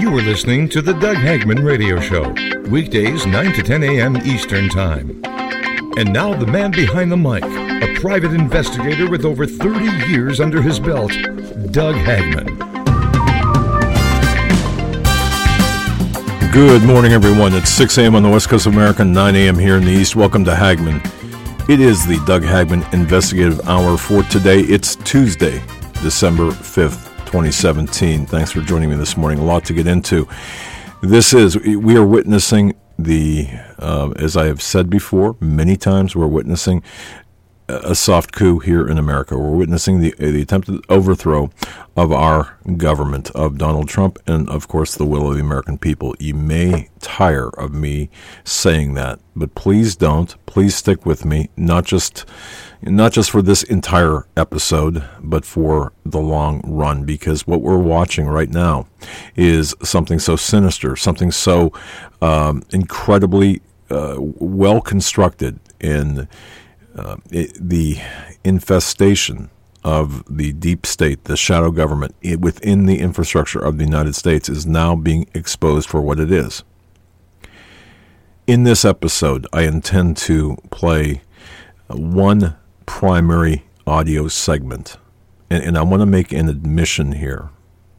You are listening to the Doug Hagman Radio Show, weekdays 9 to 10 a.m. Eastern Time. And now the man behind the mic, a private investigator with over 30 years under his belt, Doug Hagman. Good morning, everyone. It's 6 a.m. on the West Coast of America, 9 a.m. here in the East. Welcome to Hagman. It is the Doug Hagman Investigative Hour for today. It's Tuesday, December 5th, 2017. Thanks for joining me this morning. A lot to get into. We are witnessing as I have said before, many times, we're witnessing a soft coup here in America. We're witnessing the attempted overthrow of our government, of Donald Trump, and of course the will of the American people. You may tire of me saying that, but please don't. Please stick with me, not just for this entire episode, but for the long run, because what we're watching right now is something so sinister, something so incredibly well constructed in the infestation of the deep state, the shadow government within the infrastructure of the United States is now being exposed for what it is. In this episode, I intend to play one primary audio segment, and I want to make an admission here.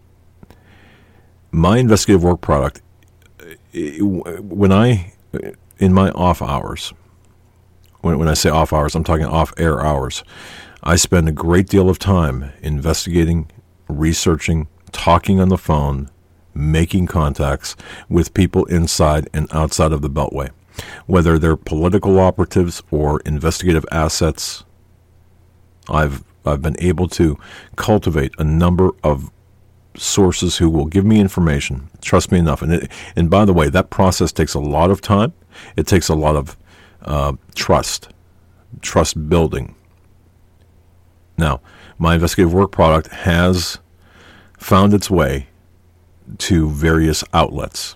My investigative work product, in my off hours, when I say off hours, I'm talking off-air hours, I spend a great deal of time investigating, researching, talking on the phone, making contacts with people inside and outside of the Beltway. Whether they're political operatives or investigative assets, I've been able to cultivate a number of sources who will give me information, trust me enough. And by the way, that process takes a lot of time. It takes a lot of trust building. Now, my investigative work product has found its way to various outlets.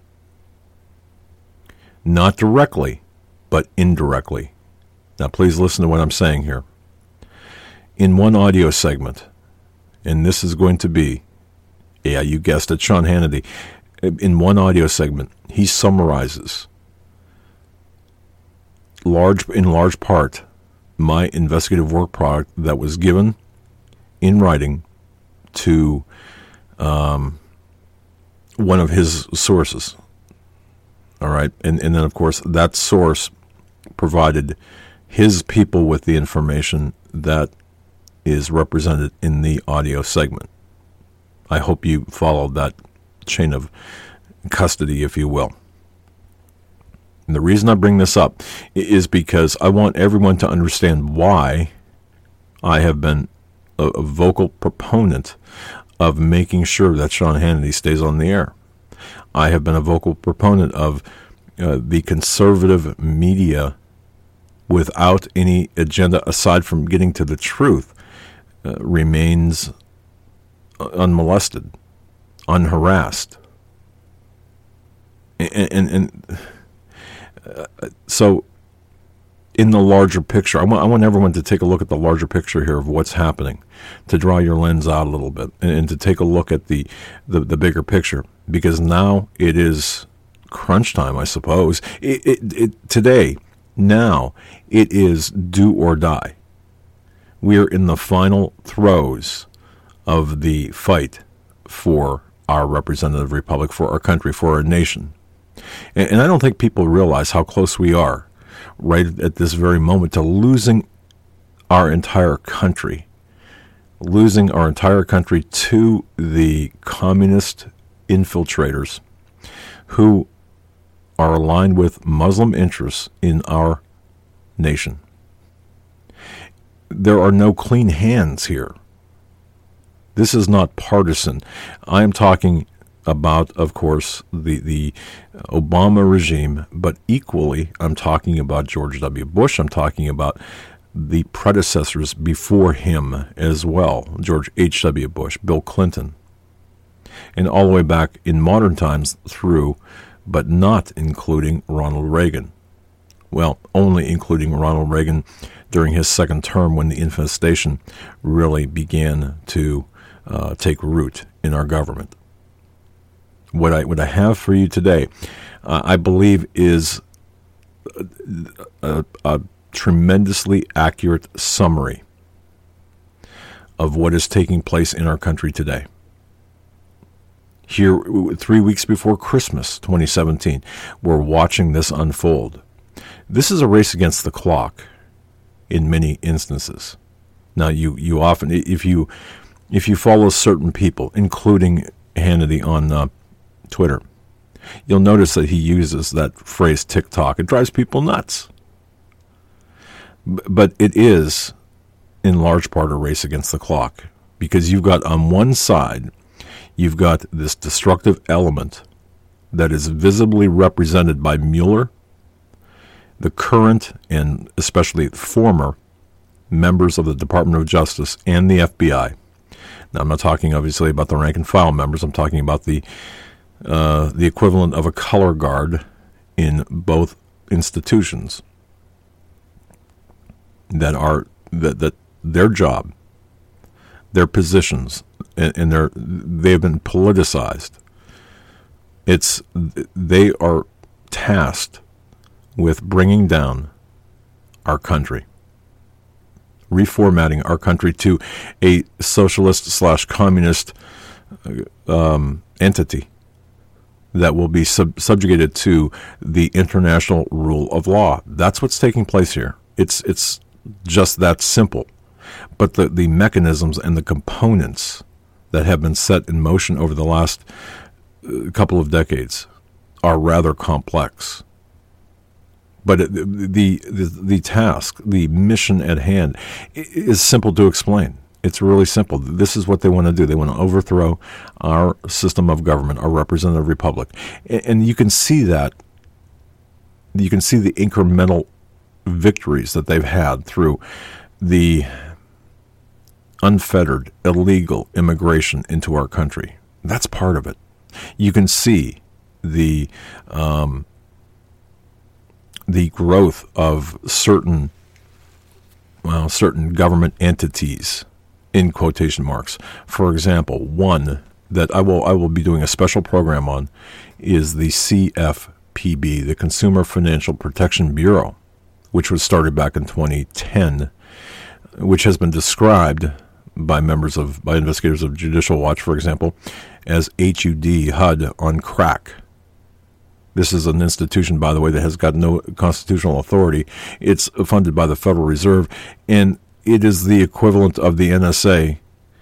Not directly, but indirectly. Now, please listen to what I'm saying here. In one audio segment, and this is going to be, yeah, you guessed it, Sean Hannity. In one audio segment, he summarizes in large part my investigative work product that was given in writing to one of his sources. All right, and then of course that source provided his people with the information that is represented in the audio segment. I hope you followed that chain of custody, if you will. And the reason I bring this up is because I want everyone to understand why I have been a vocal proponent of making sure that Sean Hannity stays on the air. I have been a vocal proponent of the conservative media without any agenda aside from getting to the truth remains unmolested, unharassed. So, in the larger picture, I want everyone to take a look at the larger picture here of what's happening, to draw your lens out a little bit, and to take a look at the bigger picture, because now it is crunch time, I suppose. Today, now, it is do or die. We are in the final throes of the fight for our representative republic, for our country, for our nation. And I don't think people realize how close we are right at this very moment to losing our entire country to the communist infiltrators who are aligned with Muslim interests in our nation. There are no clean hands here. This is not partisan. I am talking about, of course, the Obama regime, but equally, I'm talking about George W. Bush. I'm talking about the predecessors before him as well, George H.W. Bush, Bill Clinton, and all the way back in modern times through, but not including Ronald Reagan. Well, only including Ronald Reagan during his second term when the infestation really began to take root in our government. What I have for you today, I believe, is a tremendously accurate summary of what is taking place in our country today. Here, 3 weeks before Christmas 2017, we're watching this unfold. This is a race against the clock in many instances. Now, you often, if you follow certain people, including Hannity on Twitter, you'll notice that he uses that phrase TikTok. It drives people nuts. But it is, in large part, a race against the clock, because you've got on one side, you've got this destructive element that is visibly represented by Mueller, the current and especially former members of the Department of Justice and the FBI. Now, I'm not talking, obviously, about the rank and file members. I'm talking about the equivalent of a color guard in both institutions that their job, their positions, and they've been politicized. They are tasked with bringing down our country, reformatting our country to a socialist/communist entity that will be subjugated to the international rule of law. That's what's taking place here. It's just that simple. But the mechanisms and the components that have been set in motion over the last couple of decades are rather complex. But the task, the mission at hand, is simple to explain. It's really simple. This is what they want to do. They want to overthrow our system of government, our representative republic. And you can see that. You can see the incremental victories that they've had through the unfettered, illegal immigration into our country. That's part of it. You can see the growth of certain government entities, in quotation marks. For example, one that I will be doing a special program on is the CFPB, the Consumer Financial Protection Bureau, which was started back in 2010, which has been described by investigators of Judicial Watch, for example, as HUD on crack. This is an institution, by the way, that has got no constitutional authority. It's funded by the Federal Reserve, and it is the equivalent of the NSA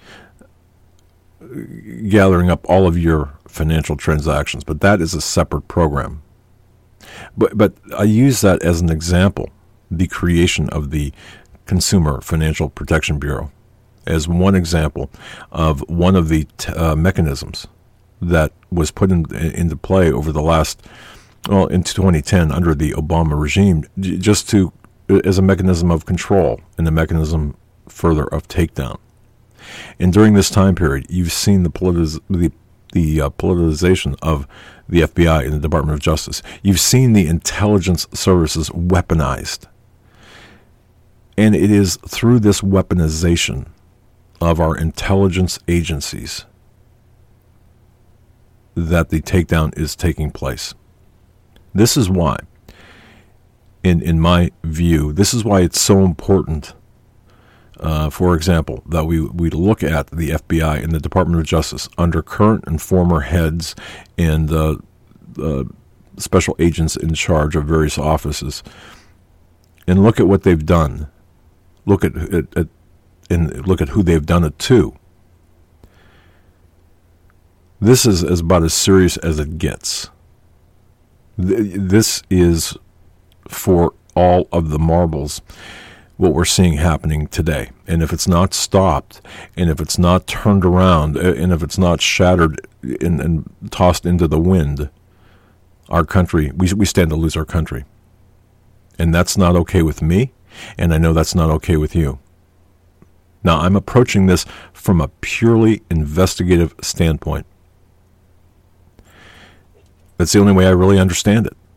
gathering up all of your financial transactions. But that is a separate program. But I use that as an example, the creation of the Consumer Financial Protection Bureau, as one example of one of the mechanisms that was put into play over the in 2010 under the Obama regime, just as a mechanism of control and a mechanism further of takedown. And during this time period, you've seen the politicization of the FBI and the Department of Justice. You've seen the intelligence services weaponized. And it is through this weaponization of our intelligence agencies that the takedown is taking place. This is why, in my view, this is why it's so important, for example, that we look at the FBI and the Department of Justice under current and former heads and special agents in charge of various offices, and look at what they've done. Look at who they've done it to. This is about as serious as it gets. This is, for all of the marbles, what we're seeing happening today. And if it's not stopped, and if it's not turned around, and if it's not shattered and tossed into the wind, our country, we stand to lose our country. And that's not okay with me, and I know that's not okay with you. Now, I'm approaching this from a purely investigative standpoint. That's the only way I really understand it.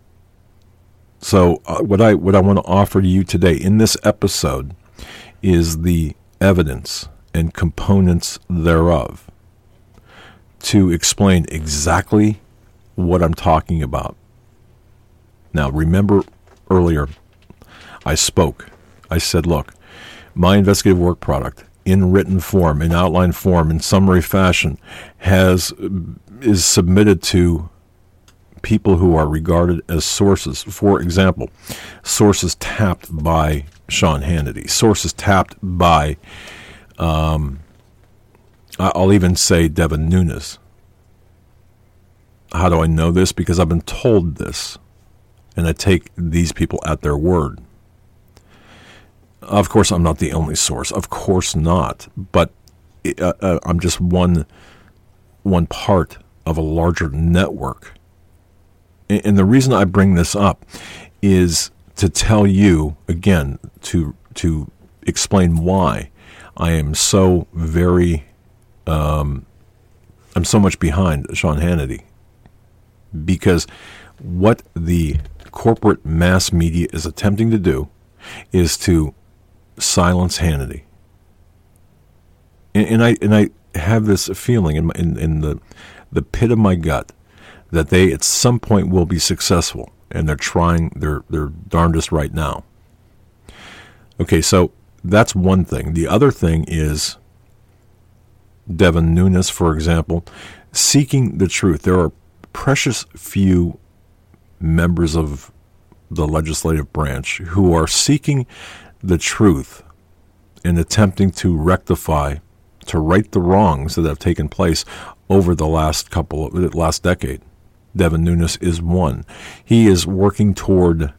So what I want to offer to you today in this episode is the evidence and components thereof to explain exactly what I'm talking about. Now, remember earlier, I spoke. I said, look, my investigative work product, in written form, in outline form, in summary fashion, is submitted to people who are regarded as sources. For example, sources tapped by Sean Hannity, sources tapped by, I'll even say Devin Nunes. How do I know this? Because I've been told this, and I take these people at their word. Of course, I'm not the only source. Of course not. But I'm just one part of a larger network. And the reason I bring this up is to tell you, again, to explain why I am so very, I'm so much behind Sean Hannity. Because what the corporate mass media is attempting to do is to silence Hannity. And I have this feeling in the pit of my gut that they at some point will be successful, and they're trying their darndest right now. Okay, so that's one thing. The other thing is Devin Nunes, for example, seeking the truth. There are precious few members of the legislative branch who are seeking the truth and attempting to rectify, to right the wrongs that have taken place over the last decade. Devin Nunes is one. He is working toward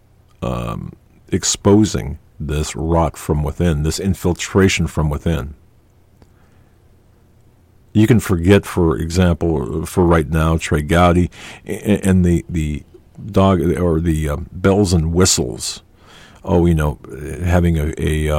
exposing this rot from within, this infiltration from within. You can forget, for example, for right now, Trey Gowdy and the dog or the bells and whistles. Oh, having the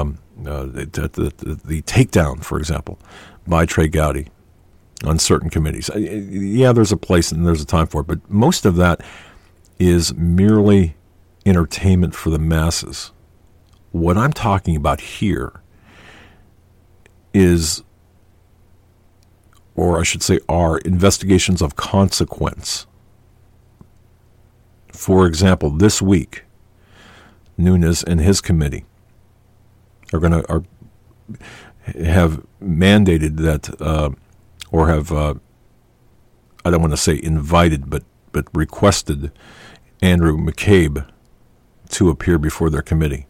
takedown, for example, by Trey Gowdy on certain committees. Yeah, there's a place and there's a time for it, but most of that is merely entertainment for the masses. What I'm talking about here is, or I should say, are investigations of consequence. For example, this week, Nunes and his committee are have mandated that, or have, I don't want to say invited, but requested Andrew McCabe to appear before their committee.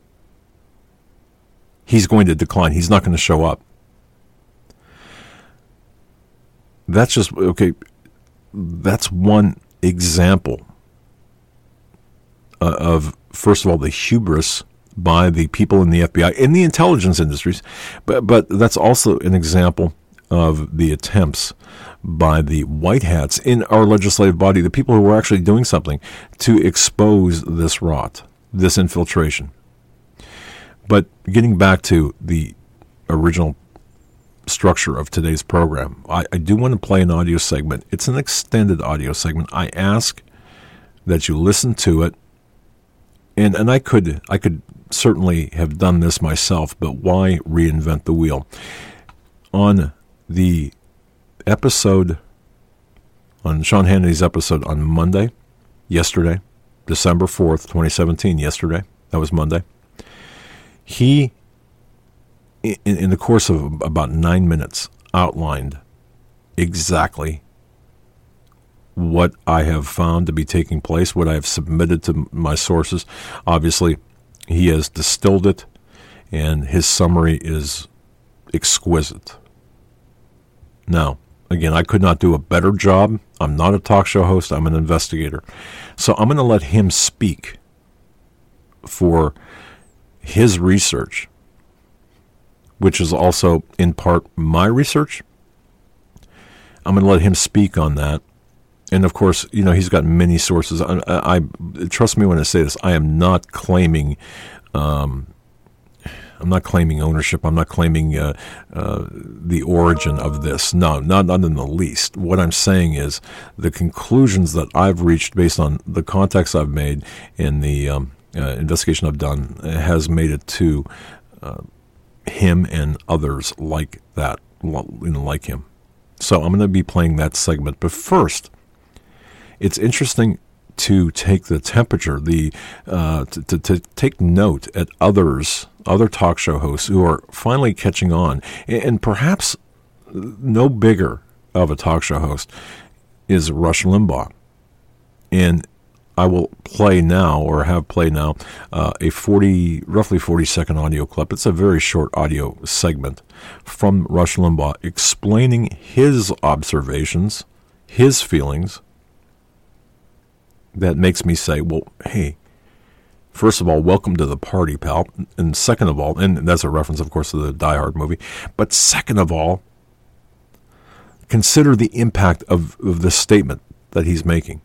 He's going to decline. He's not going to show up. That's just, okay, that's one example of, first of all, the hubris by the people in the FBI, in the intelligence industries, but that's also an example of the attempts by the white hats in our legislative body, the people who are actually doing something to expose this rot, this infiltration. But getting back to the original structure of today's program, I do want to play an audio segment. It's an extended audio segment. I ask that you listen to it, and I could certainly have done this myself, but why reinvent the wheel? On the episode, on Sean Hannity's episode on Monday, yesterday, December 4th, 2017, yesterday, that was Monday, he, in the course of about 9 minutes, outlined exactly what I have found to be taking place, what I have submitted to my sources. Obviously, he has distilled it, and his summary is exquisite. Now, again, I could not do a better job. I'm not a talk show host. I'm an investigator. So I'm going to let him speak for his research, which is also in part my research. I'm going to let him speak on that. And of course, he's got many sources. I trust me when I say this. I am not claiming. I'm not claiming ownership. I'm not claiming the origin of this. No, not in the least. What I'm saying is the conclusions that I've reached based on the contacts I've made in the investigation I've done has made it to him and others like that, like him. So I'm going to be playing that segment. But first, it's interesting to take the temperature, to take note at other talk show hosts who are finally catching on. And perhaps no bigger of a talk show host is Rush Limbaugh. And I will play now, or have played now, a roughly 40-second audio clip. It's a very short audio segment from Rush Limbaugh explaining his observations, his feelings. That makes me say, well, hey, first of all, welcome to the party, pal. And second of all, and that's a reference, of course, to the Die Hard movie, but second of all, consider the impact of this statement that he's making.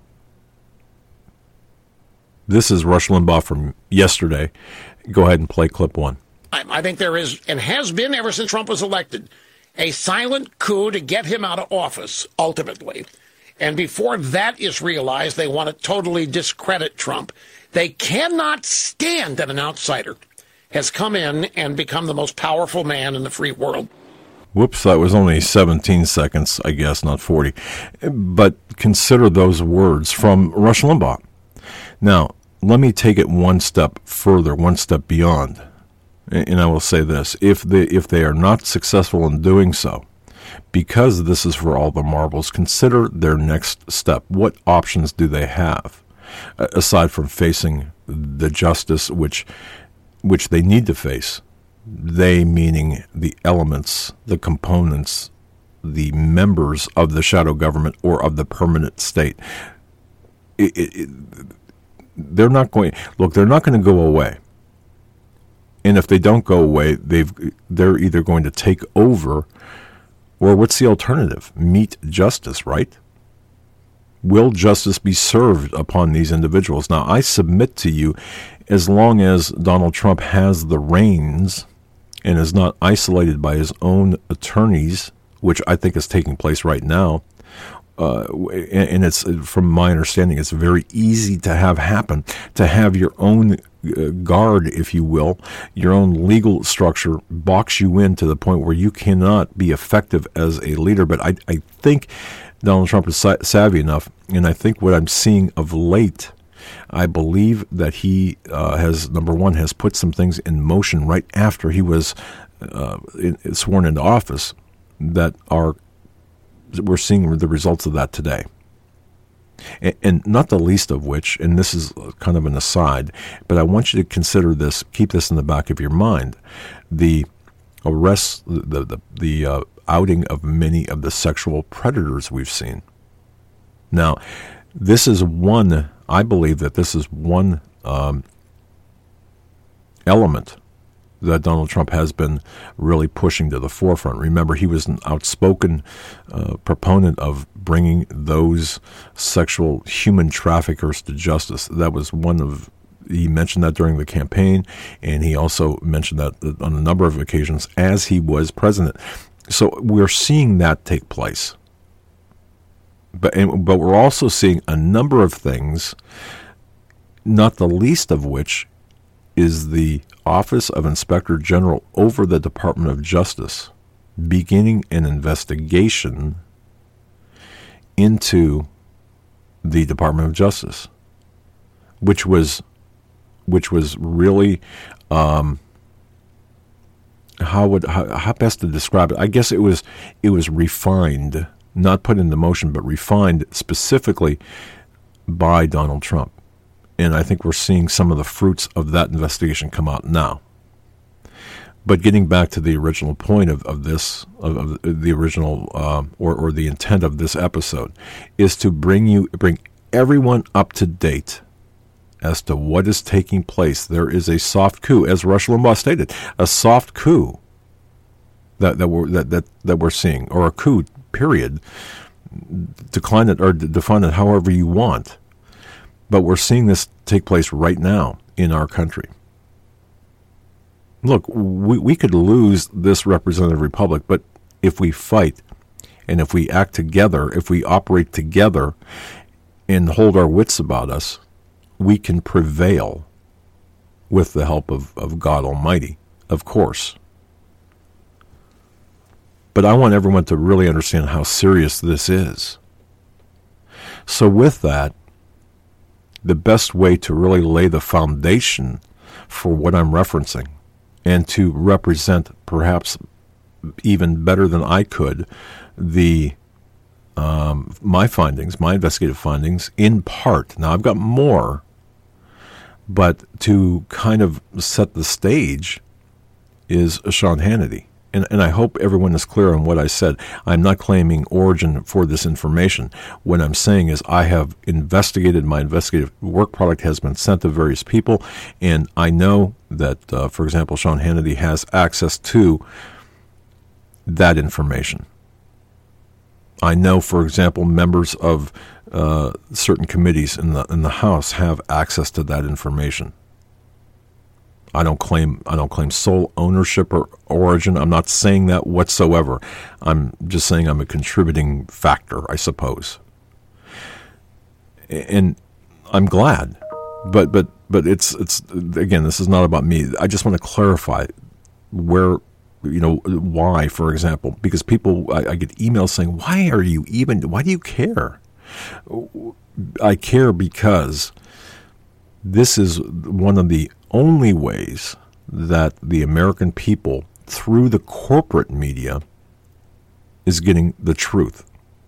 This is Rush Limbaugh from yesterday. Go ahead and play clip 1. I think there is, and has been ever since Trump was elected, a silent coup to get him out of office, ultimately. And before that is realized, they want to totally discredit Trump. They cannot stand that an outsider has come in and become the most powerful man in the free world. Whoops, that was only 17 seconds, I guess, not 40. But consider those words from Rush Limbaugh. Now, let me take it one step further, one step beyond. And I will say this, if they are not successful in doing so, because this is for all the marbles, consider their next step. What options do they have, aside from facing the justice which they need to face? They meaning the elements, the components, the members of the shadow government or of the permanent state. They're not going to go away. And if they don't go away, they're either going to take over, or what's the alternative? Meet justice, right? Will justice be served upon these individuals? Now, I submit to you, as long as Donald Trump has the reins and is not isolated by his own attorneys, which I think is taking place right now, and it's, from my understanding, it's very easy to have happen, to have your own guard, if you will, your own legal structure box you in to the point where you cannot be effective as a leader. But I think Donald Trump is savvy enough, and I think what I'm seeing of late, I believe that he has put some things in motion right after he was sworn into office that we're seeing the results of that today. And not the least of which, and this is kind of an aside, but I want you to consider this, keep this in the back of your mind, the arrest, the outing of many of the sexual predators we've seen. Now, this is one, I believe that this is one element that Donald Trump has been really pushing to the forefront. Remember, he was an outspoken proponent of bringing those sexual human traffickers to justice. That was he mentioned that during the campaign, and he also mentioned that on a number of occasions as he was president. So we're seeing that take place. But we're also seeing a number of things, not the least of which is the Office of Inspector General over the Department of Justice beginning an investigation into the Department of Justice, which was really how best to describe it? I guess it was refined, not put into motion, but refined specifically by Donald Trump. And I think we're seeing some of the fruits of that investigation come out now. But getting back to the original point of this, of the original or the intent of this episode, is to bring everyone up to date as to what is taking place. There is a soft coup, as Rush Limbaugh stated, a soft coup that we're seeing, or a coup, period. Decline it or define it however you want. But we're seeing this take place right now in our country. Look, we could lose this representative republic, but if we fight and if we act together, if we operate together and hold our wits about us, we can prevail with the help of God Almighty, of course. But I want everyone to really understand how serious this is. So with that, the best way to really lay the foundation for what I'm referencing and to represent perhaps even better than I could my findings, my investigative findings, in part. Now, I've got more, but to kind of set the stage is Sean Hannity. And I hope everyone is clear on what I said. I'm not claiming origin for this information. What I'm saying is I have investigated, my investigative work product has been sent to various people, and I know that, for example, Sean Hannity has access to that information. I know, for example, members of certain committees in the House have access to that information. I don't claim sole ownership or origin. I'm not saying that whatsoever. I'm just saying I'm a contributing factor, I suppose. And I'm glad, but it's again, this is not about me. I just want to clarify why, for example, because people, I get emails saying, why do you care? I care because this is one of the only ways that the American people, through the corporate media, is getting the truth,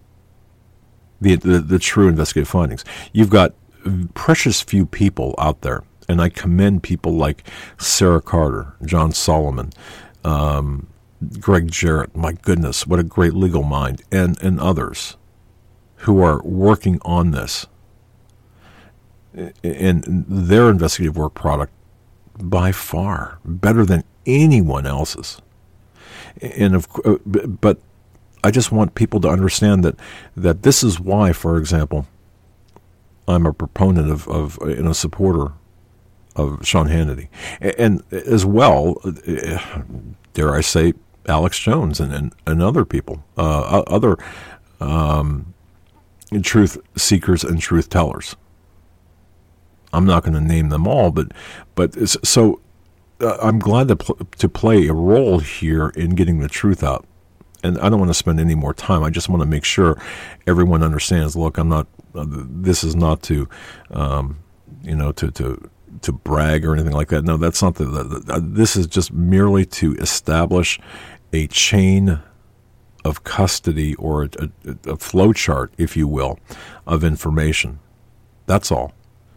the true investigative findings. You've got precious few people out there, and I commend people like Sarah Carter, John Solomon, Greg Jarrett, my goodness, what a great legal mind, and others who are working on this. And their investigative work product, by far, better than anyone else's. But I just want people to understand that this is why, for example, I'm a proponent of and a supporter of Sean Hannity. And as well, dare I say, Alex Jones and other people, other truth seekers and truth tellers. I'm not going to name them all, but so I'm glad to play a role here in getting the truth out. And I don't want to spend any more time. I just want to make sure everyone understands. Look, I'm not. This is not to, to brag or anything like that. No, that's not this is just merely to establish a chain of custody or a flow chart, if you will, of information. That's all.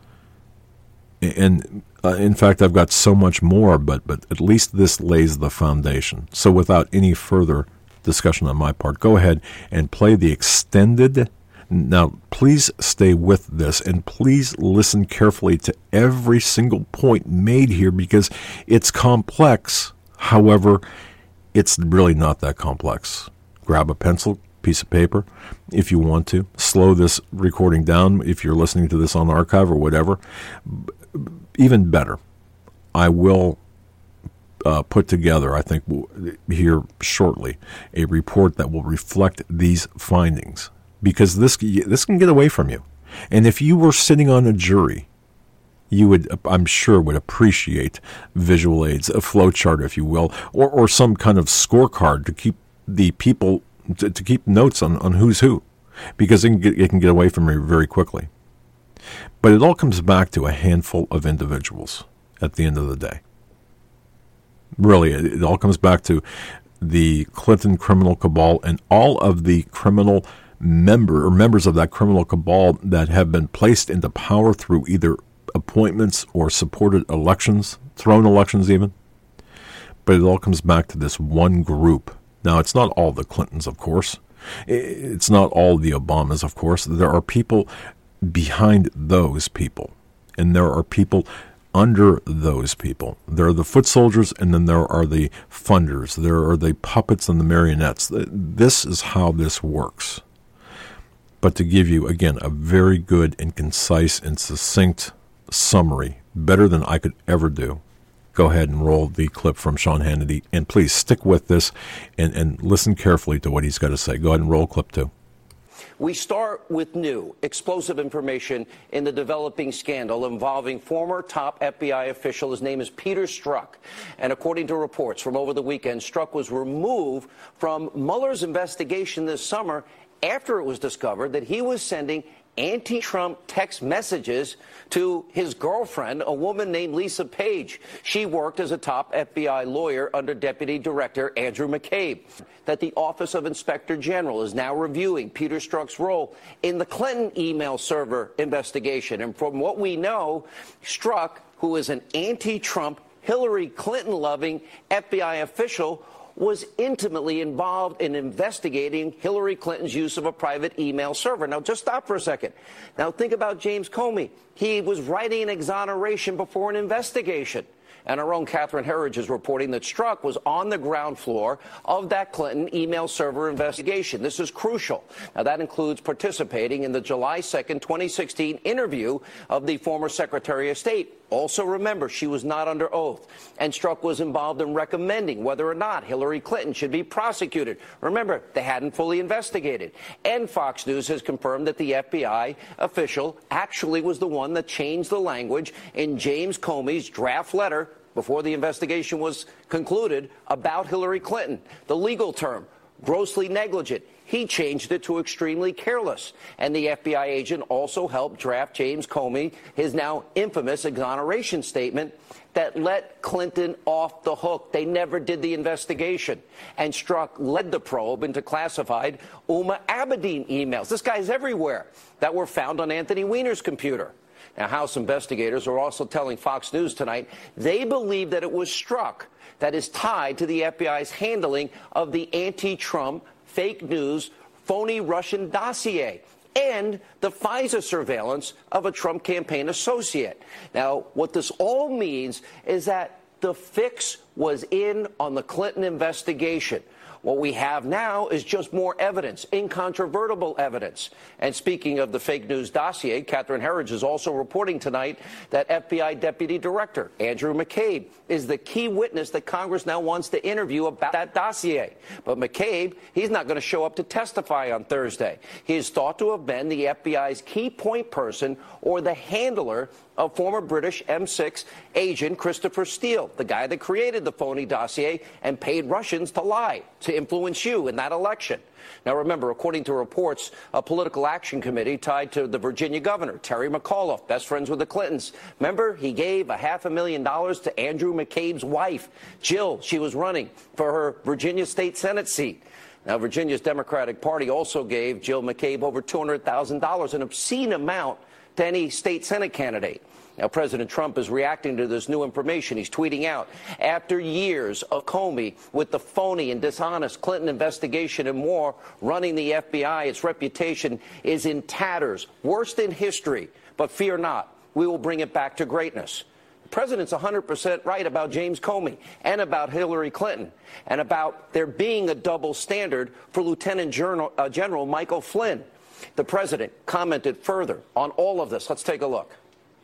And in fact, I've got so much more, but at least this lays the foundation. So without any further discussion on my part, go ahead and play the extended. Now, please stay with this, and please listen carefully to every single point made here, because it's complex. However, it's really not that complex. Grab a pencil, piece of paper, if you want to. Slow this recording down if you're listening to this on archive or whatever. Even better, I will put together, I think here shortly, a report that will reflect these findings, because this can get away from you. And if you were sitting on a jury, you would, I'm sure, would appreciate visual aids, a flow chart, if you will, or some kind of scorecard to keep the people to keep notes on who's who, because it can get away from you very quickly. But it all comes back to a handful of individuals at the end of the day. Really, it all comes back to the Clinton criminal cabal and all of the criminal members of that criminal cabal that have been placed into power through either appointments or supported elections, thrown elections even. But it all comes back to this one group. Now, it's not all the Clintons, of course. It's not all the Obamas, of course. There are people behind those people, and there are people under those people. There are the foot soldiers, and then there are the funders. There are the puppets and the marionettes. This is how this works. But to give you, again, a very good and concise and succinct summary, better than I could ever do, go ahead and roll the clip from Sean Hannity, and please stick with this and listen carefully to what he's got to say. Go ahead and roll clip 2. We start with new, explosive information in the developing scandal involving former top FBI official. His name is Peter Strzok. And according to reports from over the weekend, Strzok was removed from Mueller's investigation this summer after it was discovered that he was sending anti-Trump text messages to his girlfriend, a woman named Lisa Page. She worked as a top FBI lawyer under Deputy Director Andrew McCabe. That the Office of Inspector General is now reviewing Peter Strzok's role in the Clinton email server investigation. And from what we know, Strzok, who is an anti-Trump, Hillary Clinton-loving FBI official, was intimately involved in investigating Hillary Clinton's use of a private email server. Now, just stop for a second. Now, think about James Comey. He was writing an exoneration before an investigation. And our own Catherine Herridge is reporting that Strzok was on the ground floor of that Clinton email server investigation. This is crucial. Now, that includes participating in the July 2nd, 2016 interview of the former Secretary of State. Also remember, she was not under oath. And Strzok was involved in recommending whether or not Hillary Clinton should be prosecuted. Remember, they hadn't fully investigated. And Fox News has confirmed that the FBI official actually was the one that changed the language in James Comey's draft letter before the investigation was concluded about Hillary Clinton. The legal term, grossly negligent. He changed it to extremely careless. And the FBI agent also helped draft James Comey, his now infamous exoneration statement that let Clinton off the hook. They never did the investigation. And Strzok led the probe into classified Huma Abedin emails. This guy's everywhere that were found on Anthony Weiner's computer. Now, House investigators are also telling Fox News tonight they believe that it was Strzok that is tied to the FBI's handling of the anti-Trump fake news, phony Russian dossier and the FISA surveillance of a Trump campaign associate. Now, what this all means is that the fix was in on the Clinton investigation. What we have now is just more evidence, incontrovertible evidence. And speaking of the fake news dossier, Catherine Herridge is also reporting tonight that FBI Deputy Director Andrew McCabe is the key witness that Congress now wants to interview about that dossier. But McCabe, he's not going to show up to testify on Thursday. He is thought to have been the FBI's key point person or the handler of former British M6 agent Christopher Steele, the guy that created the phony dossier and paid Russians to lie to influence you in that election. Now, remember, according to reports, a political action committee tied to the Virginia governor, Terry McAuliffe, best friends with the Clintons. Remember, he gave $500,000 to Andrew McCabe's wife, Jill. She was running for her Virginia state Senate seat. Now, Virginia's Democratic Party also gave Jill McCabe over $200,000, an obscene amount to any state Senate candidate. Now, President Trump is reacting to this new information. He's tweeting out, after years of Comey with the phony and dishonest Clinton investigation and more running the FBI, its reputation is in tatters, worst in history. But fear not, we will bring it back to greatness. The president's 100% right about James Comey and about Hillary Clinton and about there being a double standard for Lieutenant General Michael Flynn. The president commented further on all of this. Let's take a look.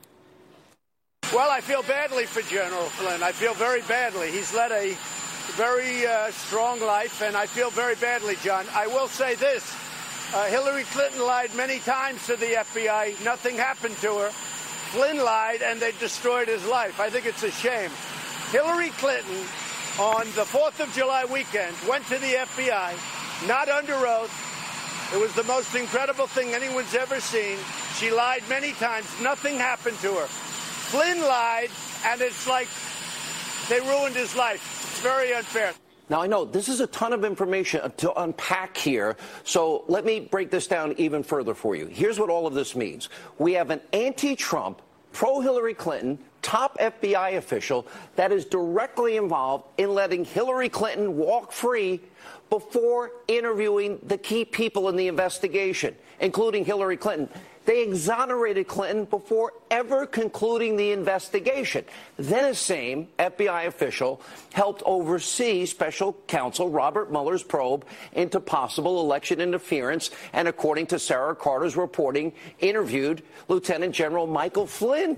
Well, I feel badly for General Flynn. I feel very badly. He's led a very strong life, and I feel very badly, John. I will say this. Hillary Clinton lied many times to the FBI. Nothing happened to her. Flynn lied, and they destroyed his life. I think it's a shame. Hillary Clinton, on the 4th of July weekend, went to the FBI, not under oath. It was the most incredible thing anyone's ever seen. She lied many times. Nothing happened to her. Flynn lied, and it's like they ruined his life. It's very unfair. Now, I know this is a ton of information to unpack here, so let me break this down even further for you. Here's what all of this means. We have an anti-Trump, pro-Hillary Clinton, top FBI official that is directly involved in letting Hillary Clinton walk free before interviewing the key people in the investigation, including Hillary Clinton. They exonerated Clinton before ever concluding the investigation. Then a same FBI official helped oversee special counsel Robert Mueller's probe into possible election interference and, according to Sarah Carter's reporting, interviewed Lieutenant General Michael Flynn.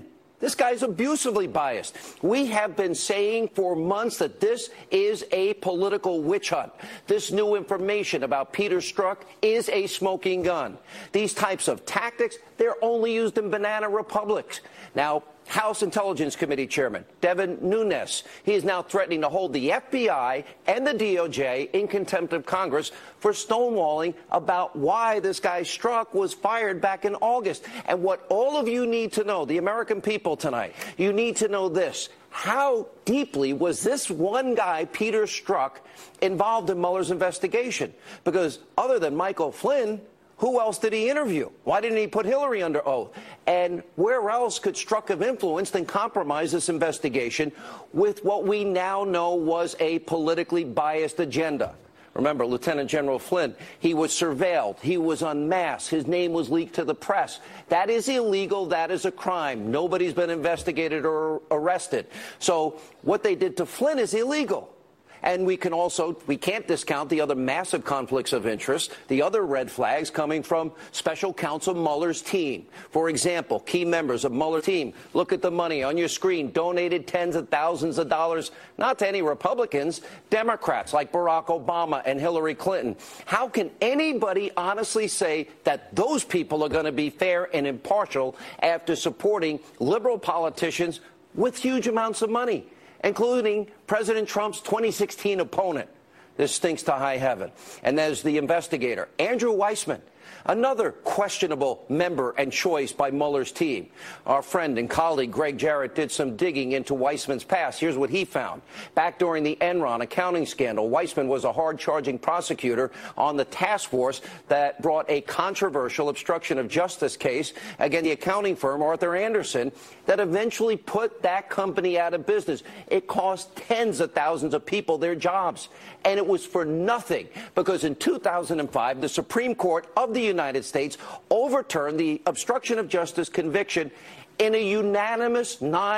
This guy's abusively biased. We have been saying for months that this is a political witch hunt. This new information about Peter Strzok is a smoking gun. These types of tactics, they're only used in banana republics. Now, House Intelligence Committee Chairman Devin Nunes, he is now threatening to hold the FBI and the DOJ in contempt of Congress for stonewalling about why this guy Strzok was fired back in August. And what all of you need to know, the American people tonight, you need to know this. How deeply was this one guy, Peter Strzok, involved in Mueller's investigation? Because other than Michael Flynn, who else did he interview? Why didn't he put Hillary under oath? And where else could Strzok have influenced and compromised this investigation with what we now know was a politically biased agenda? Remember, Lieutenant General Flynn, he was surveilled, he was unmasked, his name was leaked to the press. That is illegal, that is a crime. Nobody's been investigated or arrested. So what they did to Flynn is illegal. And we can't discount the other massive conflicts of interest, the other red flags coming from Special Counsel Mueller's team. For example, key members of Mueller's team, look at the money on your screen, donated tens of thousands of dollars, not to any Republicans, Democrats like Barack Obama and Hillary Clinton. How can anybody honestly say that those people are going to be fair and impartial after supporting liberal politicians with huge amounts of money, including President Trump's 2016 opponent? This stinks to high heaven. And there's the investigator, Andrew Weissmann, another questionable member and choice by Mueller's team. Our friend and colleague Greg Jarrett did some digging into Weissmann's past. Here's what he found. Back during the Enron accounting scandal, Weissmann was a hard-charging prosecutor on the task force that brought a controversial obstruction of justice case against the accounting firm Arthur Andersen that eventually put that company out of business. It cost tens of thousands of people their jobs. And it was for nothing, because in 2005, the Supreme Court of the United States overturned the obstruction of justice conviction in a unanimous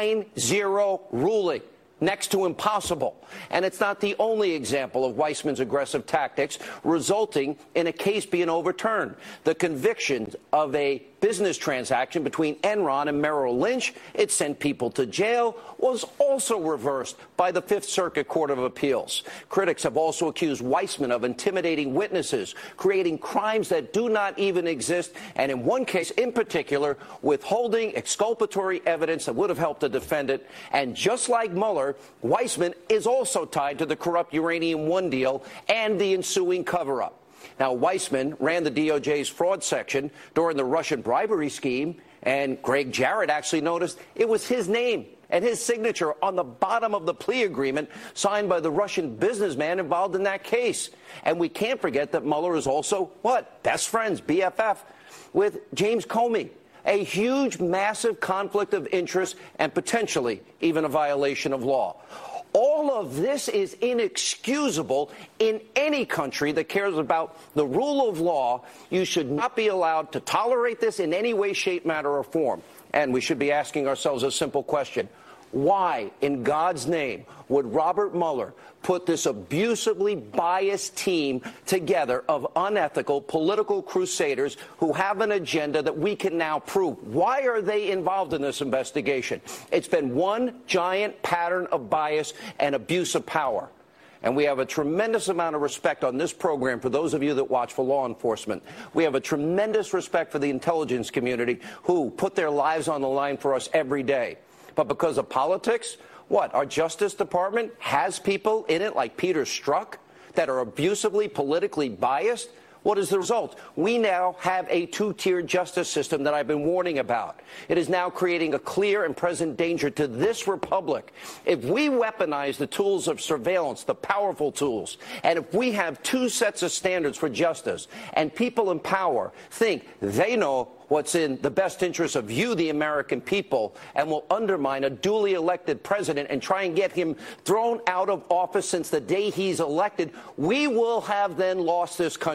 9-0 ruling. Next to impossible. And it's not the only example of Weissmann's aggressive tactics resulting in a case being overturned. The conviction of a business transaction between Enron and Merrill Lynch, it sent people to jail, was also reversed by the Fifth Circuit Court of Appeals. Critics have also accused Weissmann of intimidating witnesses, creating crimes that do not even exist, and in one case in particular, withholding exculpatory evidence that would have helped the defendant. And just like Mueller, Weissmann is also tied to the corrupt Uranium One deal and the ensuing cover-up. Now, Weissmann ran the DOJ's fraud section during the Russian bribery scheme, and Greg Jarrett actually noticed it was his name and his signature on the bottom of the plea agreement signed by the Russian businessman involved in that case. And we can't forget that Mueller is also, best friends, BFF, with James Comey. A huge, massive conflict of interest and potentially even a violation of law. All of this is inexcusable in any country that cares about the rule of law. You should not be allowed to tolerate this in any way, shape, matter, or form. And we should be asking ourselves a simple question. Why, in God's name, would Robert Mueller put this abusively biased team together of unethical political crusaders who have an agenda that we can now prove? Why are they involved in this investigation? It's been one giant pattern of bias and abuse of power. And we have a tremendous amount of respect on this program for those of you that watch for law enforcement. We have a tremendous respect for the intelligence community who put their lives on the line for us every day. But because of politics, our Justice Department has people in it like Peter Strzok that are abusively politically biased? What is the result? We now have a two-tiered justice system that I've been warning about. It is now creating a clear and present danger to this republic. If we weaponize the tools of surveillance, the powerful tools, and if we have two sets of standards for justice, and people in power think they know what's in the best interest of you, the American people, and will undermine a duly elected president and try and get him thrown out of office since the day he's elected, we will have then lost this country.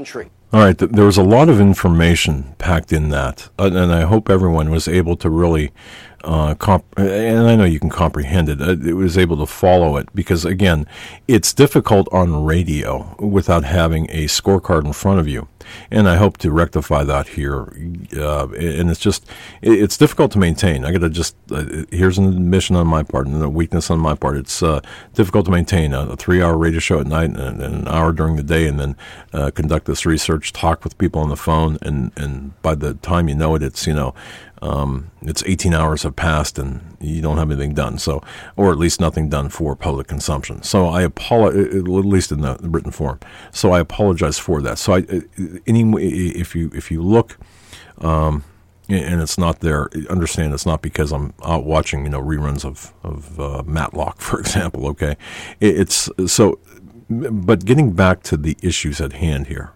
All right, there was a lot of information packed in that, and I hope everyone was able to really, and I know you can comprehend it, it was able to follow it, because, again, it's difficult on radio without having a scorecard in front of you, and I hope to rectify that here, and it's difficult to maintain. I got to just, here's an admission on my part, and a weakness on my part. It's difficult to maintain a 3-hour radio show at night and an hour during the day, and then conduct this research, talk with people on the phone, and by the time you know it, it's 18 hours have passed and you don't have anything done, so, or at least nothing done for public consumption. So I apologize, at least in the written form. So I apologize for that. So anyway, if you look, and it's not there, understand it's not because I'm out watching reruns of Matlock, for example. Okay, it's so. But getting back to the issues at hand here.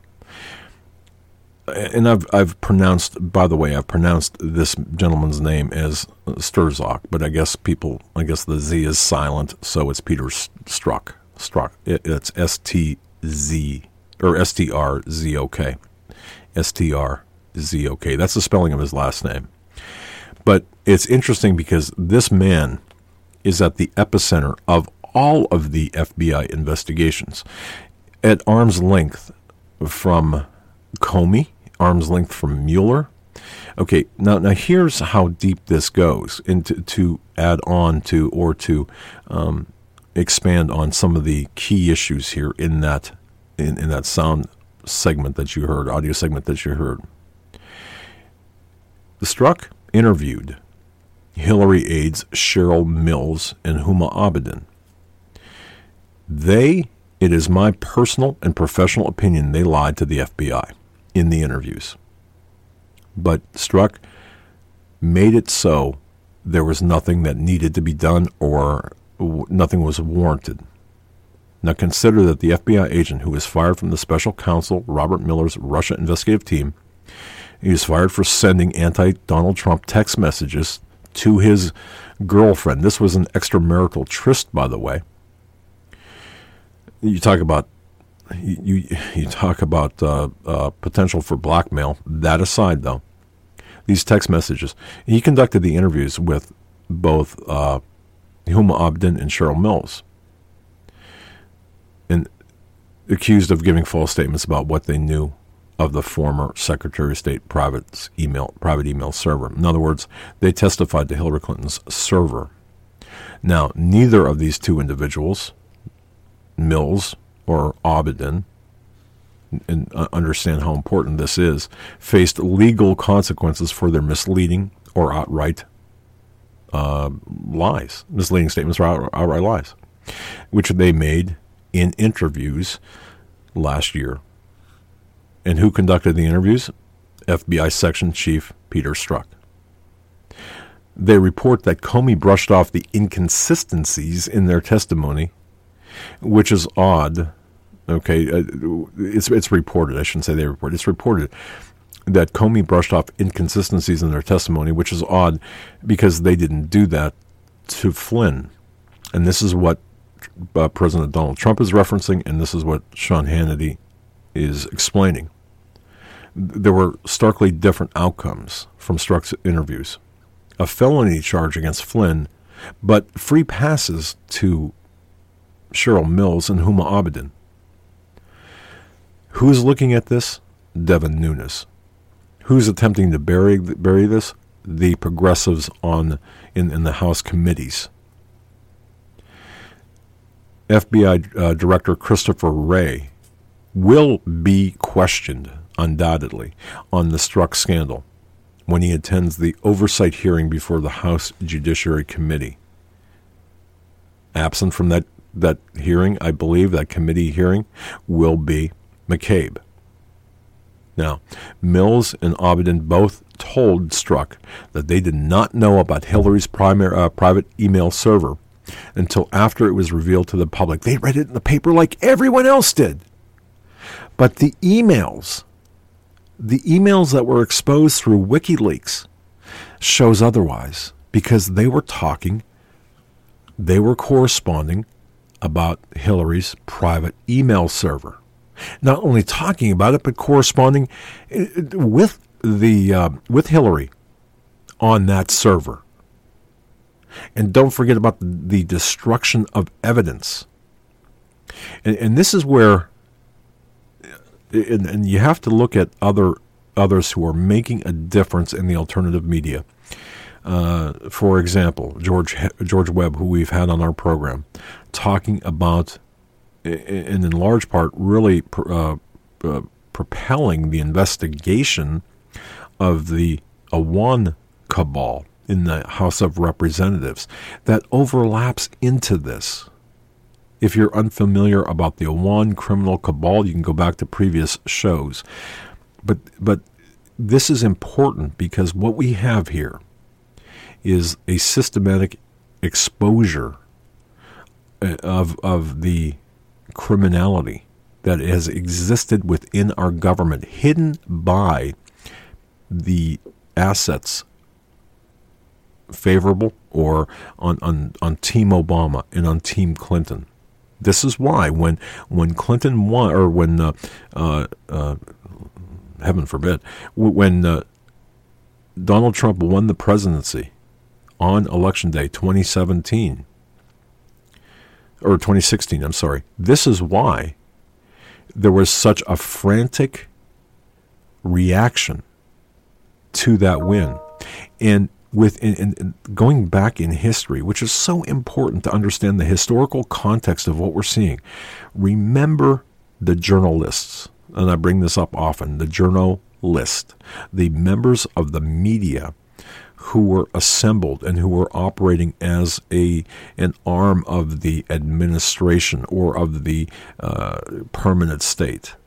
And I've pronounced this gentleman's name as Strzok, but I guess the Z is silent, so it's Peter Strzok. It's S-T-Z, or S-T-R-Z-O-K. S-T-R-Z-O-K. That's the spelling of his last name. But it's interesting because this man is at the epicenter of all of the FBI investigations, at arm's length from Comey, arm's length from Mueller. Okay, now here's how deep this goes, and to add on to, or to expand on some of the key issues here in that sound segment that you heard, audio segment that you heard. Strzok interviewed Hillary aides Cheryl Mills and Huma Abedin. It is my personal and professional opinion, they lied to the FBI in the interviews. But Strzok made it so there was nothing that needed to be done, or nothing was warranted. Now consider that the FBI agent who was fired from the special counsel Robert Mueller's Russia investigative team, he was fired for sending anti-Donald Trump text messages to his girlfriend. This was an extramarital tryst, by the way. You talk about potential for blackmail. That aside, though, these text messages. He conducted the interviews with both Huma Abedin and Cheryl Mills, and accused of giving false statements about what they knew of the former Secretary of State private email server. In other words, they testified to Hillary Clinton's server. Now, neither of these two individuals, Mills or Abedin, and misleading how important this is, faced legal consequences for their misleading or outright lies, misleading statements or outright lies, which they made in interviews last year. And who conducted the interviews? FBI Section Chief Peter Strzok. They report that Comey brushed off the inconsistencies in their testimony, which is odd. Okay, it's reported. I shouldn't say they reported. It's reported that Comey brushed off inconsistencies in their testimony, which is odd because they didn't do that to Flynn. And this is what President Donald Trump is referencing, and this is what Sean Hannity is explaining. There were starkly different outcomes from Strzok's interviews. A felony charge against Flynn, but free passes to Cheryl Mills and Huma Abedin. Who's looking at this? Devin Nunes. Who's attempting to bury this? The progressives in the House committees. FBI Director Christopher Wray will be questioned, undoubtedly, on the Strzok scandal when he attends the oversight hearing before the House Judiciary Committee. Absent from that hearing, I believe, that committee hearing, will be McCabe. Now, Mills and Abedin both told Strzok that they did not know about Hillary's private email server until after it was revealed to the public. They read it in the paper like everyone else did. But the emails that were exposed through WikiLeaks shows otherwise, because they were corresponding about Hillary's private email server. Not only talking about it, but corresponding with with Hillary on that server. And don't forget about the destruction of evidence. And this is where, and you have to look at others who are making a difference in the alternative media. For example, George Webb, who we've had on our program, talking about, and in large part, really propelling the investigation of the Awan cabal in the House of Representatives that overlaps into this. If you're unfamiliar about the Awan criminal cabal, you can go back to previous shows. But this is important because what we have here is a systematic exposure of the criminality that has existed within our government, hidden by the assets favorable or on Team Obama and on Team Clinton. This is why when Clinton won, or when heaven forbid, when Donald Trump won the presidency on Election Day 2016, I'm sorry. This is why there was such a frantic reaction to that win. And going back in history, which is so important to understand the historical context of what we're seeing, remember the journalists, and I bring this up often, the journalist, the members of the media who were assembled and who were operating as an arm of the administration or of the permanent state,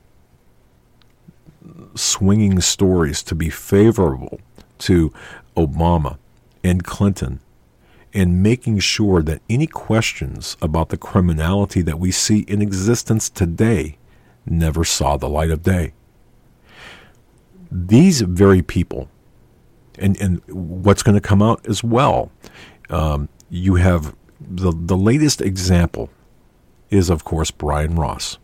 swinging stories to be favorable to Obama and Clinton, and making sure that any questions about the criminality that we see in existence today never saw the light of day. These very people, and what's going to come out as well, you have the latest example is, of course, Brian Ross.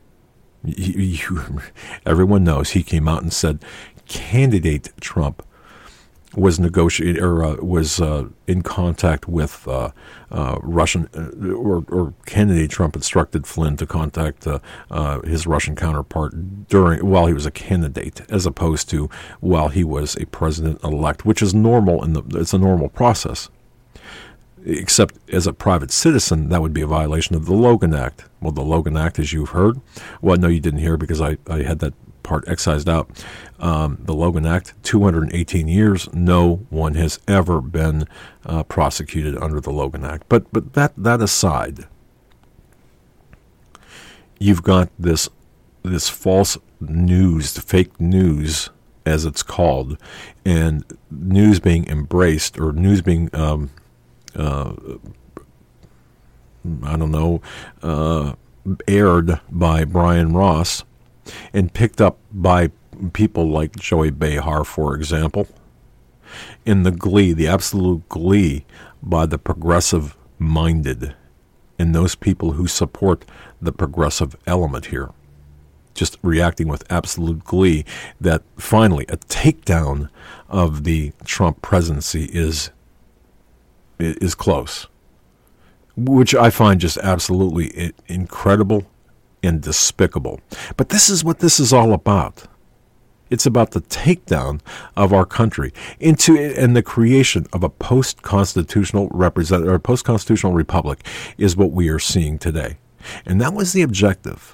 Everyone knows he came out and said candidate Trump was negotiating or was in contact with Russian, or candidate Trump instructed Flynn to contact his Russian counterpart while he was a candidate, as opposed to while he was a president-elect, which is normal, it's a normal process. Except as a private citizen, that would be a violation of the Logan Act. Well, the Logan Act, as you've heard, well, no, you didn't hear because I had that part excised out. The Logan Act, 218 years, no one has ever been prosecuted under the Logan Act. But that aside, you've got this false news, fake news, as it's called, and news being embraced, or news being aired by Brian Ross and picked up by people like Joey Behar, for example, in the absolute glee by the progressive-minded and those people who support the progressive element here, just reacting with absolute glee that finally a takedown of the Trump presidency is close, which I find just absolutely incredible and despicable. But this is what this is all about. It's about the takedown of our country and the creation of a post-constitutional post-constitutional republic is what we are seeing today. And that was the objective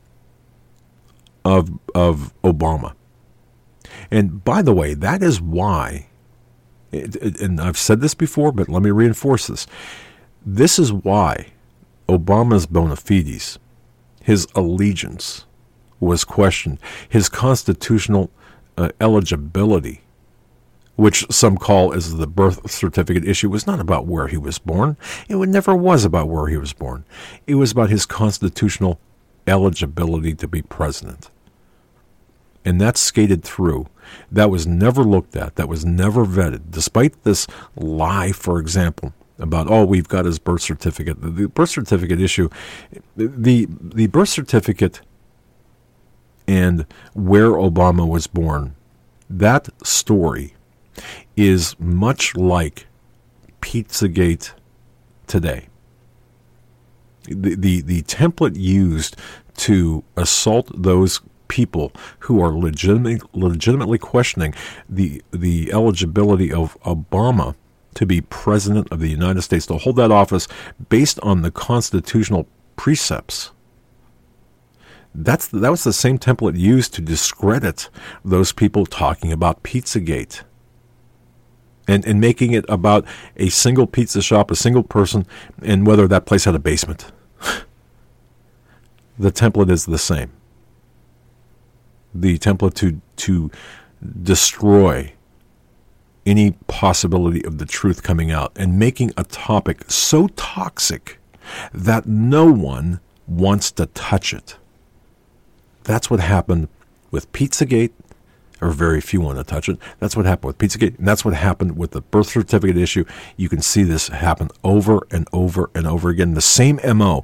of Obama. And by the way, that is why, and I've said this before, but let me reinforce this. This is why Obama's bona fides, his allegiance, was questioned. His constitutional eligibility, which some call as the birth certificate issue, was not about where he was born. It never was about where he was born. It was about his constitutional eligibility to be president. And that's skated through. That was never looked at. That was never vetted. Despite this lie, for example, about, we've got his birth certificate. The birth certificate issue, the birth certificate and where Obama was born, that story is much like Pizzagate today. The template used to assault those people who are legitimately questioning the eligibility of Obama to be president of the United States, to hold that office based on the constitutional precepts. That was the same template used to discredit those people talking about Pizzagate and making it about a single pizza shop, a single person, and whether that place had a basement. The template is the same. The template to destroy any possibility of the truth coming out and making a topic so toxic that no one wants to touch it. That's what happened with Pizzagate, or very few want to touch it. That's what happened with Pizzagate, and that's what happened with the birth certificate issue. You can see this happen over and over and over again. The same MO,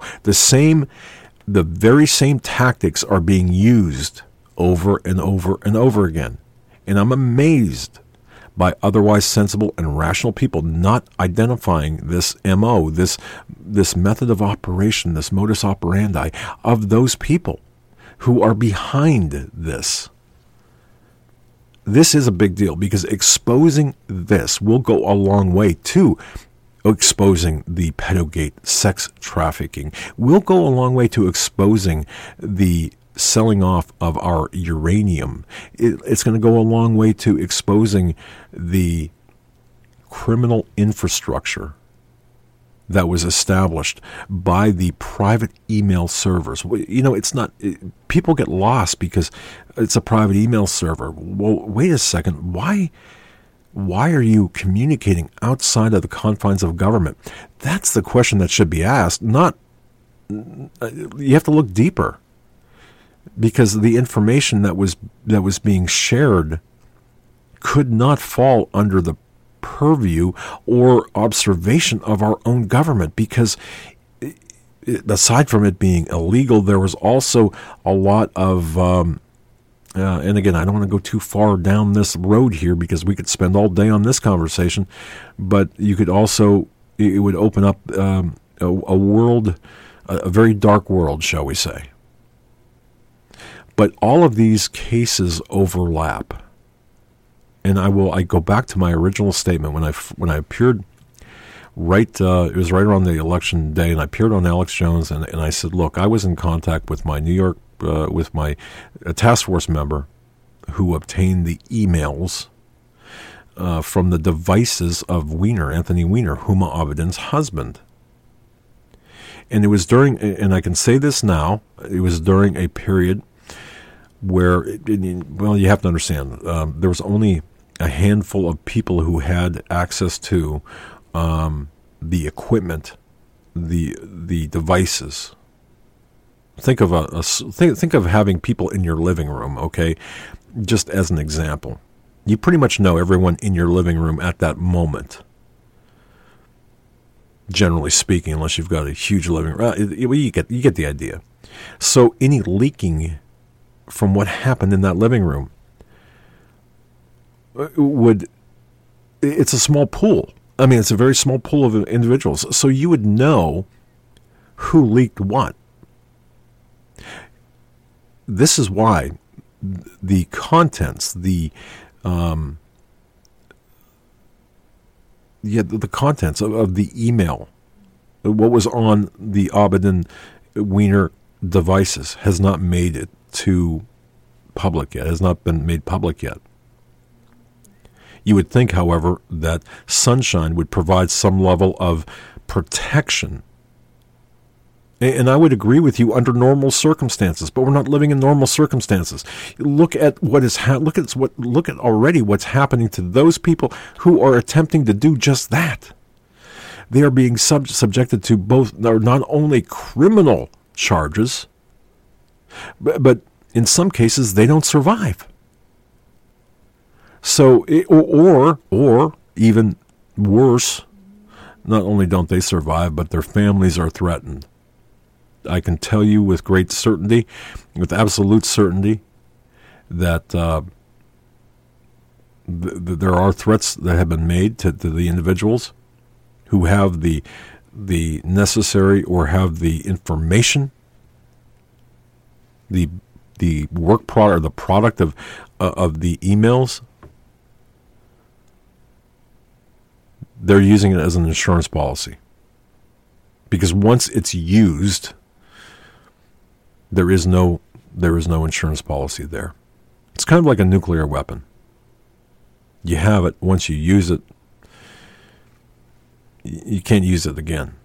the very same tactics are being used over and over and over again. And I'm amazed by otherwise sensible and rational people not identifying this MO, this method of operation, this modus operandi of those people who are behind this. This is a big deal because exposing this will go a long way to exposing the pedogate sex trafficking. Will go a long way to exposing the selling off of our uranium. It's going to go a long way to exposing the criminal infrastructure that was established by the private email servers. It's not, people get lost because it's a private email server. Well, wait a second. Why are you communicating outside of the confines of government? That's the question that should be asked. Not, you have to look deeper, because the information that was being shared could not fall under the purview or observation of our own government, because aside from it being illegal, there was also a lot of and again, I don't want to go too far down this road here because we could spend all day on this conversation, but you could also, it would open up a world, a very dark world, shall we say. But all of these cases overlap. And I go back to my original statement when I appeared it was right around the election day, and I appeared on Alex Jones, and I said, look, I was in contact with my New York, with my task force member who obtained the emails from the devices of Anthony Weiner, Huma Abedin's husband. And it was during, and I can say this now, it was during a period where, you have to understand, there was only a handful of people who had access to the equipment, the devices. Think of think of having people in your living room, okay? Just as an example, you pretty much know everyone in your living room at that moment. Generally speaking, unless you've got a huge living room, you get the idea. So any leaking from what happened in that living room it's a small pool. I mean, it's a very small pool of individuals. So you would know who leaked what. This is why the contents, the contents of the email, what was on the Abedin Weiner devices, has not made it to public yet, has not been made public yet. You would think, however, that Sunshine would provide some level of protection. And I would agree with you under normal circumstances, but we're not living in normal circumstances. Look at what is look at already what's happening to those people who are attempting to do just that. They are being subjected to both, not only criminal charges, but in some cases they don't survive. So, or even worse, not only don't they survive, but their families are threatened. I can tell you with great certainty, with absolute certainty, that there are threats that have been made to the individuals who have the necessary or have the information, the work product or the product of the emails. They're using it as an insurance policy. Because once it's used, there is no insurance policy there. It's kind of like a nuclear weapon. You have it. Once you use it, you can't use it again.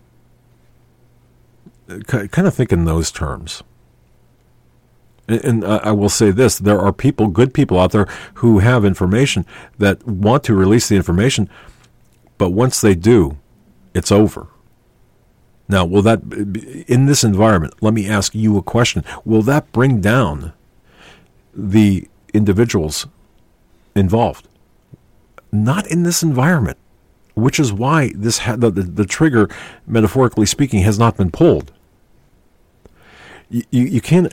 Kind of think in those terms. And I will say this, there are good people out there who have information that want to release the information, but once they do, it's over. Now, will that, in this environment, let me ask you a question. Will that bring down the individuals involved? Not in this environment, which is why the trigger, metaphorically speaking, has not been pulled. You can't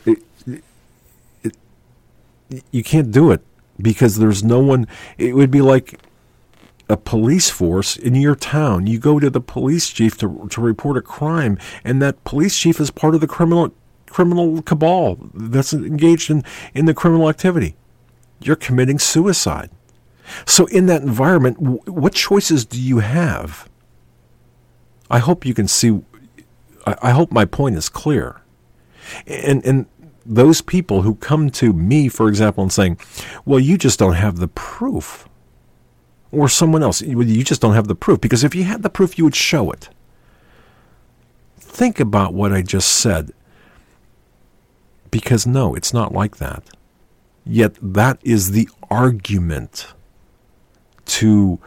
you can't do it because there's no one. It would be like a police force in your town. You go to the police chief to report a crime, and that police chief is part of the criminal cabal that's engaged in the criminal activity. You're committing suicide. So in that environment, what choices do you have? I hope you can see. I hope my point is clear. And those people who come to me, for example, and saying, well, you just don't have the proof. Or someone else, you just don't have the proof. Because if you had the proof, you would show it. Think about what I just said. Because no, it's not like that. Yet that is the argument to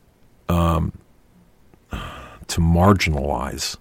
marginalize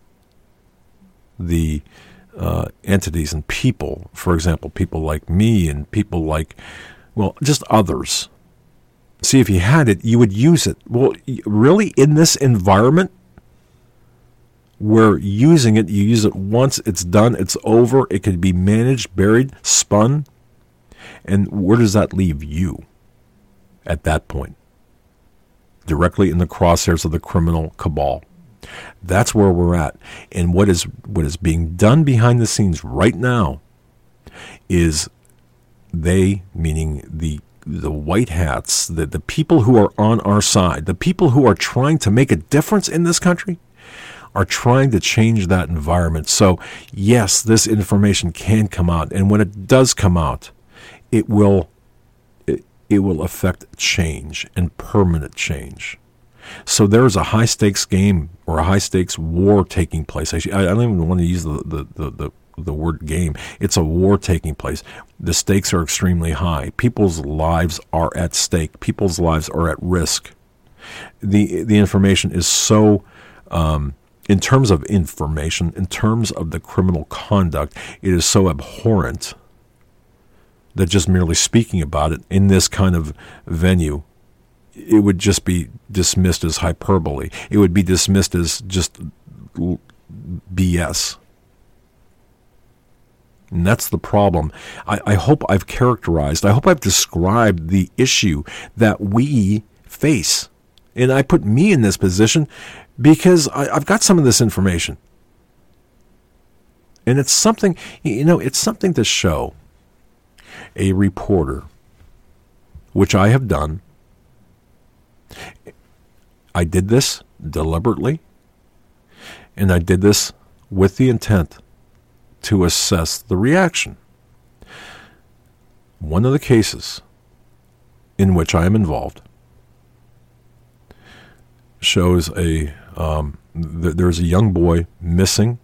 the entities and people. For example, people like me and people like, well, just others. See, if you had it, you would use it. Well, really, in this environment, where using it, you use it once, it's done, it's over, it could be managed, buried, spun. And where does that leave you at that point? Directly in the crosshairs of the criminal cabal. That's where we're at. And what is being done behind the scenes right now is they, meaning the white hats, the people who are on our side, the people who are trying to make a difference in this country, are trying to change that environment. So, yes, this information can come out. And when it does come out, it will affect change and permanent change. So there's a high-stakes game or a high-stakes war taking place. I don't even want to use the word game. It's a war taking place. The stakes are extremely high. People's lives are at stake. People's lives are at risk. The information is so, in terms of information, in terms of the criminal conduct, it is so abhorrent that just merely speaking about it in this kind of venue, it would just be dismissed as hyperbole. It would be dismissed as just BS. And that's the problem. I hope I've characterized, I hope I've described the issue that we face. And I put me in this position because I've got some of this information. And it's something, it's something to show a reporter, which I have done. I did this deliberately, and I did this with the intent to assess the reaction. One of the cases in which I am involved shows there's a young boy missing.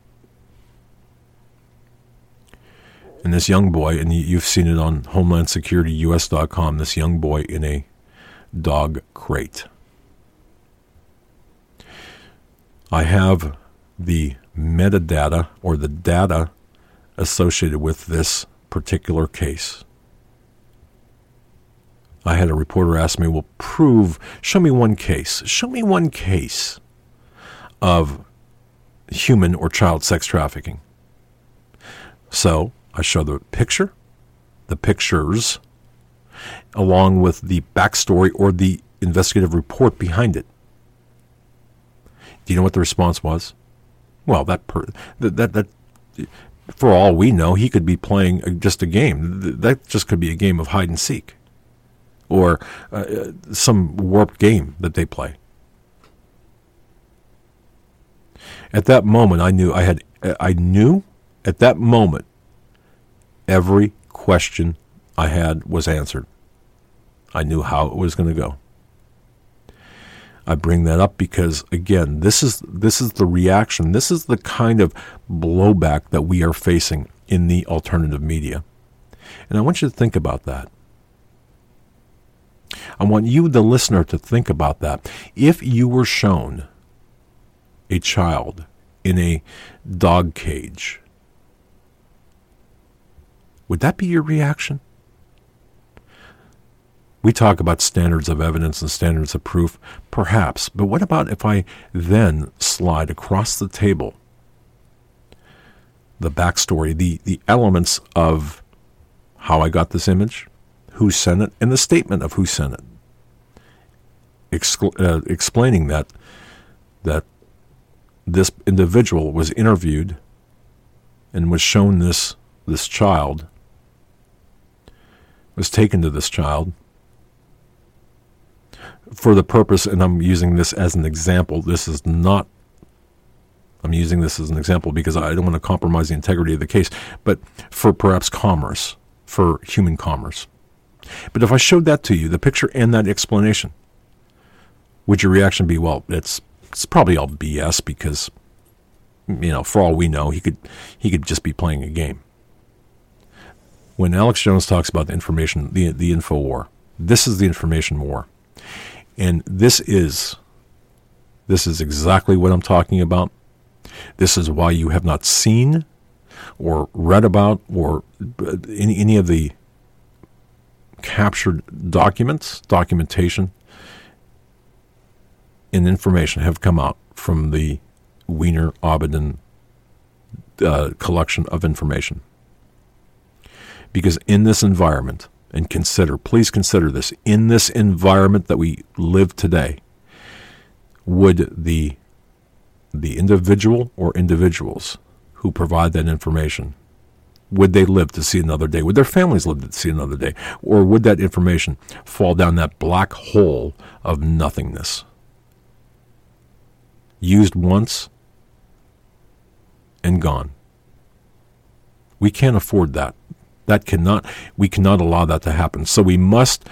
And this young boy, and you've seen it on HomelandSecurityUS.com, this young boy in a dog crate. I have the metadata or the data associated with this particular case. I had a reporter ask me, well, show me one case of human or child sex trafficking. So I show the picture, the pictures, along with the backstory or the investigative report behind it. Do you know what the response was? Well, that for all we know, he could be playing just a game. That just could be a game of hide and seek, or some warped game that they play. At that moment, I knew at that moment, every question I had was answered. I knew how it was going to go. I bring that up because, again, this is the reaction. This is the kind of blowback that we are facing in the alternative media. And I want you to think about that. I want you, the listener, to think about that. If you were shown a child in a dog cage, would that be your reaction? We talk about standards of evidence and standards of proof, perhaps, but what about if I then slide across the table the backstory, the elements of how I got this image, who sent it, and the statement of who sent it, explaining that this individual was interviewed and was shown this child, was taken to this child, for the purpose, and I'm using this as an example, I'm using this as an example because I don't want to compromise the integrity of the case, but for perhaps commerce, for human commerce. But if I showed that to you, the picture and that explanation, would your reaction be, well, it's probably all BS because, for all we know, he could just be playing a game. When Alex Jones talks about the information, the info war, this is the information war. And this is exactly what I'm talking about. This is why you have not seen or read about or any of the captured documentation, and information have come out from the Weiner-Obedin collection of information. Because in this environment, and please consider this, in this environment that we live today, would the individual or individuals who provide that information, would they live to see another day? Would their families live to see another day? Or would that information fall down that black hole of nothingness? Used once and gone. We can't afford that. We cannot allow that to happen. So we must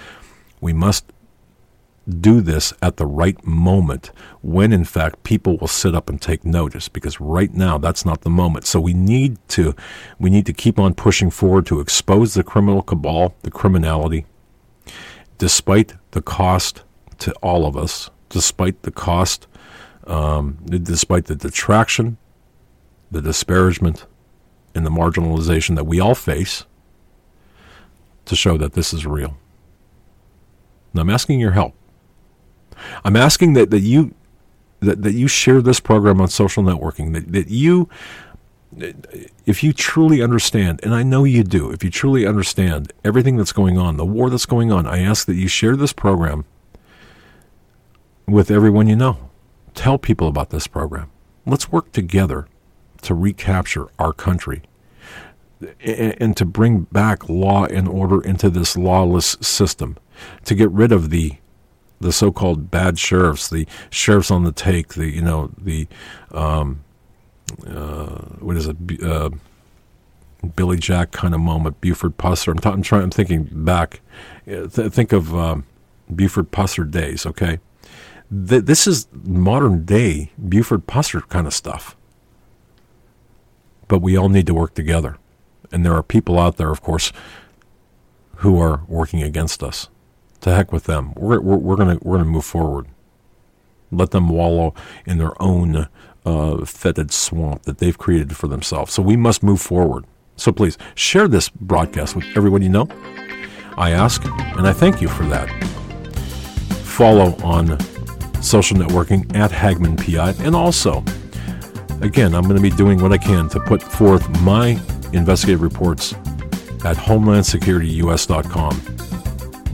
do this at the right moment when, in fact, people will sit up and take notice, because right now that's not the moment. So we need to keep on pushing forward to expose the criminal cabal, the criminality, despite the cost to all of us, despite the cost, despite the detraction, the disparagement, and the marginalization that we all face, to show that this is real. And I'm asking your help. I'm asking that you share this program on social networking, that you, if you truly understand, and I know you do, if you truly understand everything that's going on, the war that's going on, I ask that you share this program with everyone you know. Tell people about this program. Let's work together to recapture our country and to bring back law and order into this lawless system, to get rid of the so-called bad sheriffs, the sheriffs on the take, Billy Jack kind of moment, Buford Pusser. I'm thinking back. Think of Buford Pusser days. Okay, this is modern day Buford Pusser kind of stuff. But we all need to work together. And there are people out there, of course, who are working against us. To heck with them. We're gonna move forward. Let them wallow in their own fetid swamp that they've created for themselves. So we must move forward. So please share this broadcast with everyone you know. I ask, and I thank you for that. Follow on social networking at Hagman PI, and also, again, I'm going to be doing what I can to put forth my investigative reports at HomelandSecurityUS.com.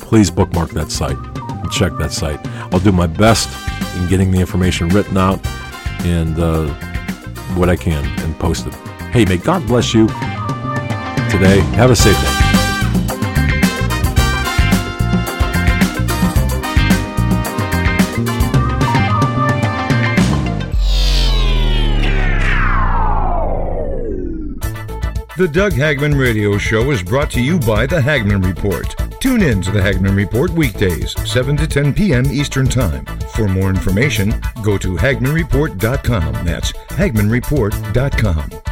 please bookmark that site and check that site. I'll do my best in getting the information written out and what I can and post it. Hey, may God bless you today. Have a safe day. The Doug Hagman Radio Show is brought to you by The Hagman Report. Tune in to The Hagman Report weekdays, 7 to 10 p.m. Eastern Time. For more information, go to HagmanReport.com. That's HagmanReport.com.